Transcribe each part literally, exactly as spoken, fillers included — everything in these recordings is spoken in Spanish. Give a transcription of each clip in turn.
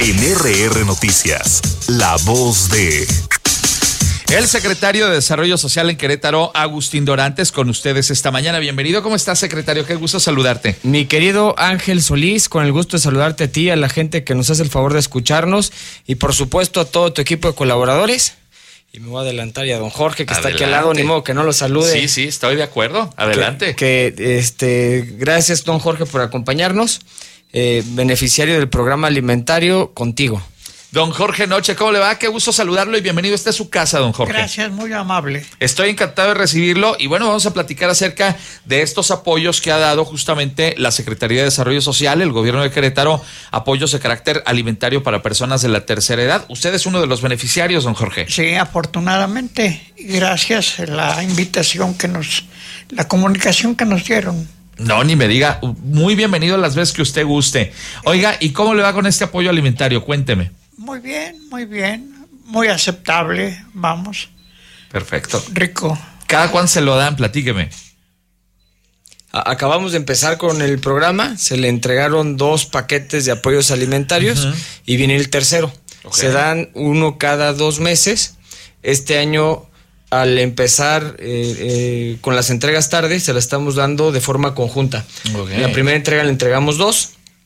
En R R Noticias, la voz de... El secretario de Desarrollo Social en Querétaro, Agustín Dorantes, con ustedes esta mañana. Bienvenido. ¿Cómo estás, secretario? Qué gusto saludarte. Mi querido Ángel Solís, con el gusto de saludarte a ti, a la gente que nos hace el favor de escucharnos y por supuesto a todo tu equipo de colaboradores. Y me voy a adelantar y a don Jorge, que Adelante. Está aquí al lado, ni modo que no lo salude. Sí, sí, estoy de acuerdo. Adelante. Que, que este, gracias, don Jorge, por acompañarnos. Eh, beneficiario del programa alimentario contigo. Don Jorge Noche, ¿cómo le va? Qué gusto saludarlo y bienvenido. Esta es su casa, don Jorge. Gracias, muy amable. Estoy encantado de recibirlo y bueno, vamos a platicar acerca de estos apoyos que ha dado justamente la Secretaría de Desarrollo Social, el gobierno de Querétaro, apoyos de carácter alimentario para personas de la tercera edad. Usted es uno de los beneficiarios, don Jorge. Sí, afortunadamente, y gracias a la invitación que nos, la comunicación que nos dieron. No, ni me diga. Muy bienvenido las veces que usted guste. Oiga, ¿y cómo le va con este apoyo alimentario? Cuénteme. Muy bien, muy bien, muy aceptable, vamos. Perfecto. Rico. ¿Cada cuándo se lo dan? Platíqueme. Acabamos de empezar con el programa, se le entregaron dos paquetes de apoyos alimentarios uh-huh. y viene el tercero. Okay. Se dan uno cada dos meses. Este año, al empezar eh, eh, con las entregas tarde, se la estamos dando de forma conjunta. Okay. En la primera entrega le entregamos dos.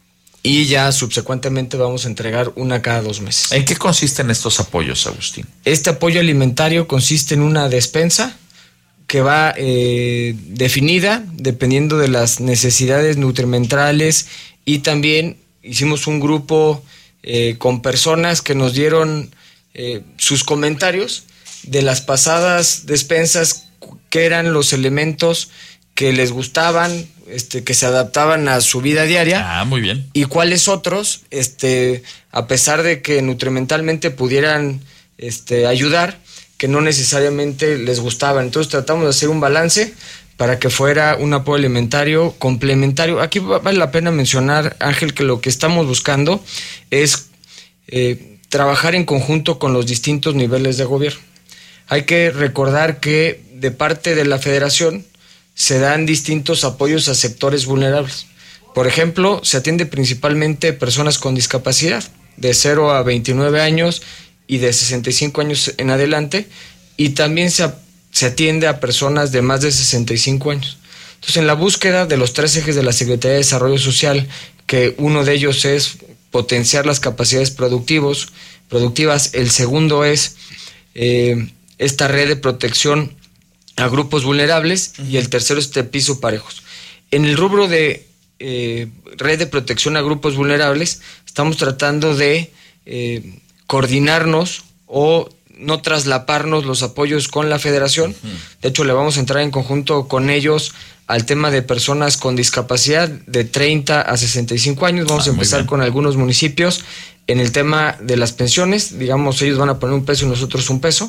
Y ya subsecuentemente vamos a entregar una cada dos meses. ¿En qué consisten estos apoyos, Agustín? Este apoyo alimentario consiste en una despensa que va eh, definida dependiendo de las necesidades nutrimentales y también hicimos un grupo eh, con personas que nos dieron eh, sus comentarios de las pasadas despensas, qué eran los elementos que les gustaban, este, que se adaptaban a su vida diaria. Ah, muy bien. Y cuáles otros, este, a pesar de que nutrimentalmente pudieran este, ayudar, que no necesariamente les gustaban. Entonces tratamos de hacer un balance para que fuera un apoyo alimentario complementario. Aquí vale la pena mencionar, Ángel, que lo que estamos buscando es eh, trabajar en conjunto con los distintos niveles de gobierno. Hay que recordar que de parte de la Federación se dan distintos apoyos a sectores vulnerables. Por ejemplo, se atiende principalmente personas con discapacidad, de cero a veintinueve años y de sesenta y cinco años en adelante, y también se, se atiende a personas de más de sesenta y cinco años. Entonces, en la búsqueda de los tres ejes de la Secretaría de Desarrollo Social, que uno de ellos es potenciar las capacidades productivos, productivas, el segundo es eh, esta red de protección a grupos vulnerables, uh-huh. y el tercero es de piso parejos. En el rubro de eh, red de protección a grupos vulnerables, estamos tratando de eh, coordinarnos o no traslaparnos los apoyos con la Federación. Uh-huh. De hecho, le vamos a entrar en conjunto con ellos al tema de personas con discapacidad de treinta a sesenta y cinco años. Vamos ah, a empezar con algunos municipios en el tema de las pensiones. Digamos, ellos van a poner un peso y nosotros un peso.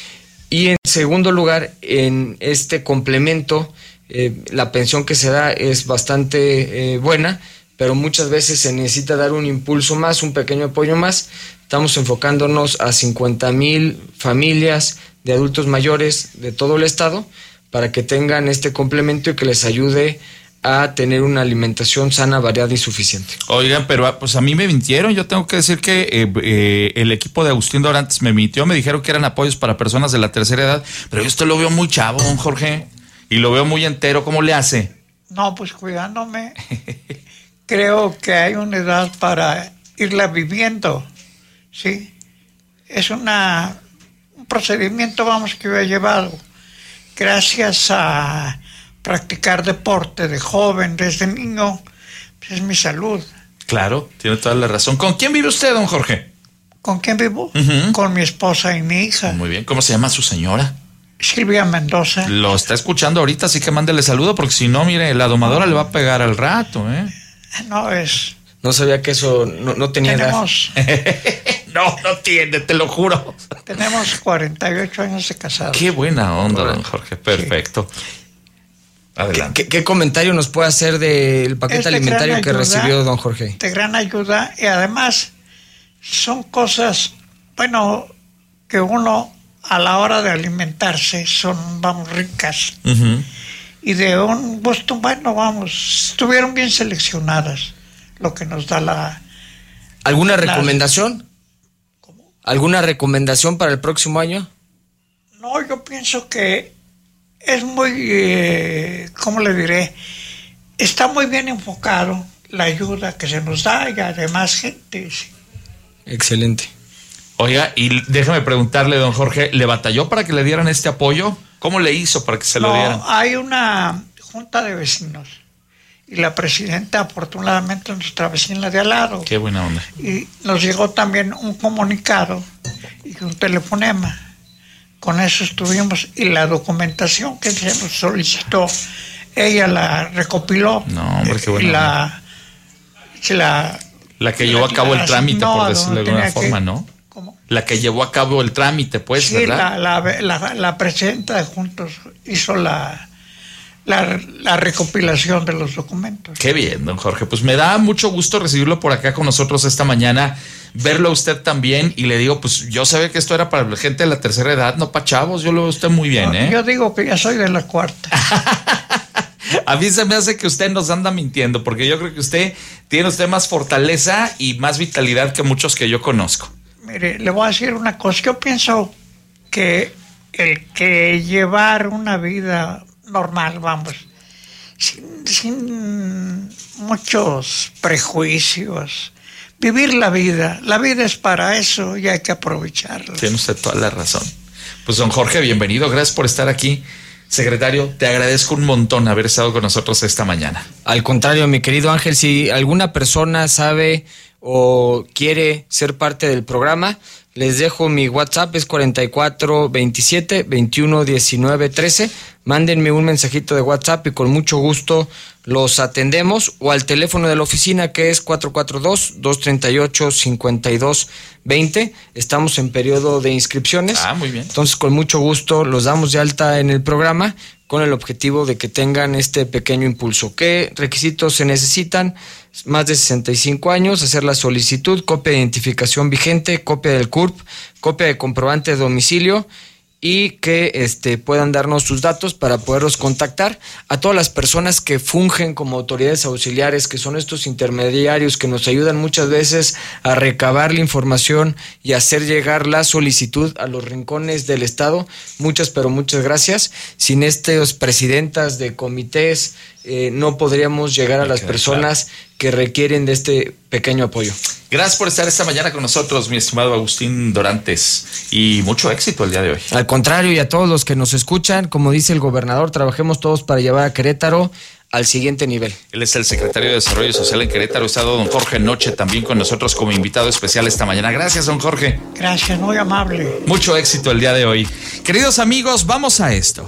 Y en segundo lugar, en este complemento, eh, la pensión que se da es bastante eh, buena, pero muchas veces se necesita dar un impulso más, un pequeño apoyo más. Estamos enfocándonos a cincuenta mil familias de adultos mayores de todo el estado para que tengan este complemento y que les ayude a tener una alimentación sana, variada y suficiente. Oigan, pero pues a mí me mintieron. Yo tengo que decir que eh, eh, el equipo de Agustín Dorantes me mintió. Me dijeron que eran apoyos para personas de la tercera edad, pero yo esto lo veo muy chavo, don Jorge, y lo veo muy entero. ¿Cómo le hace? No, pues cuidándome. Creo que hay una edad para irla viviendo, ¿sí? Es una un procedimiento, vamos, que yo he llevado gracias a practicar deporte de joven, desde niño, pues es mi salud. Claro, tiene toda la razón. ¿Con quién vive usted, don Jorge? ¿Con quién vivo? Uh-huh. Con mi esposa y mi hija. Muy bien. ¿Cómo se llama su señora? Silvia Mendoza. Lo está escuchando ahorita, así que mándele saludo, porque si no, mire, la domadora no. le va a pegar al rato, ¿eh? No es... No sabía que eso no, no tenía Tenemos... No, no tiene, te lo juro. Tenemos cuarenta y ocho años de casados. Qué buena onda, don Jorge. Perfecto. Sí. Adelante. ¿Qué, ¿Qué comentario nos puede hacer del paquete Esta alimentario que ayuda, recibió don Jorge? De gran ayuda, y además son cosas, bueno, que uno a la hora de alimentarse son, vamos, ricas. Uh-huh. Y de un gusto, bueno, vamos, estuvieron bien seleccionadas lo que nos da la ¿Alguna las- recomendación? ¿Cómo? ¿Alguna recomendación para el próximo año? No, yo pienso que es muy, eh, ¿cómo le diré? Está muy bien enfocado la ayuda que se nos da y además gente. Sí. Excelente. Oiga, y déjame preguntarle, don Jorge, ¿le batalló para que le dieran este apoyo? ¿Cómo le hizo para que se lo dieran? No, hay una junta de vecinos y la presidenta, afortunadamente, es nuestra vecina de al lado. Qué buena onda. Y nos llegó también un comunicado y un telefonema. Con eso estuvimos y la documentación que se nos solicitó, ella la recopiló. No, hombre, qué buena Y la, se la, La que llevó a cabo el la trámite, asignó por a decirlo de donde alguna tenía que- forma, ¿no? ¿Cómo? La que llevó a cabo el trámite, pues, Sí, ¿verdad? la, la, la, la presidenta de Juntos hizo la, la, la recopilación de los documentos. Qué bien, don Jorge. Pues me da mucho gusto recibirlo por acá con nosotros esta mañana, verlo a usted también, y le digo, pues yo sabía que esto era para la gente de la tercera edad, no para chavos, yo lo veo a usted muy bien, ¿eh? Yo digo que ya soy de la cuarta. A mí se me hace que usted nos anda mintiendo, porque yo creo que usted tiene usted más fortaleza y más vitalidad que muchos que yo conozco. Mire, le voy a decir una cosa. Yo pienso que el que llevar una vida normal, vamos, sin, sin muchos prejuicios, vivir la vida. La vida es para eso y hay que aprovecharla. Tiene usted toda la razón. Pues don Jorge, bienvenido, gracias por estar aquí. Secretario, te agradezco un montón haber estado con nosotros esta mañana. Al contrario, mi querido Ángel, si alguna persona sabe o quiere ser parte del programa, les dejo mi WhatsApp, es cuarenta y cuatro veintisiete veintiuno diecinueve trece. Mándenme un mensajito de WhatsApp y con mucho gusto los atendemos, o al teléfono de la oficina, que es cuatro cuatro dos, dos tres ocho, cinco dos dos cero. Estamos en periodo de inscripciones. Ah, muy bien. Entonces, con mucho gusto los damos de alta en el programa con el objetivo de que tengan este pequeño impulso. ¿Qué requisitos se necesitan? Más de sesenta y cinco años, hacer la solicitud, copia de identificación vigente, copia del C U R P, copia de comprobante de domicilio, y que este, puedan darnos sus datos para poderlos contactar. A todas las personas que fungen como autoridades auxiliares, que son estos intermediarios que nos ayudan muchas veces a recabar la información y hacer llegar la solicitud a los rincones del estado, muchas pero muchas gracias. Sin estas presidentas de comités eh, no podríamos llegar a las personas que requieren de este pequeño apoyo. Gracias por estar esta mañana con nosotros, mi estimado Agustín Dorantes, y mucho éxito el día de hoy. Al contrario, y a todos los que nos escuchan, como dice el gobernador, trabajemos todos para llevar a Querétaro al siguiente nivel. Él es el secretario de Desarrollo Social en Querétaro. Ha estado don Jorge Noche también con nosotros como invitado especial esta mañana. Gracias, don Jorge. Gracias, muy amable. Mucho éxito el día de hoy. Queridos amigos, vamos a esto.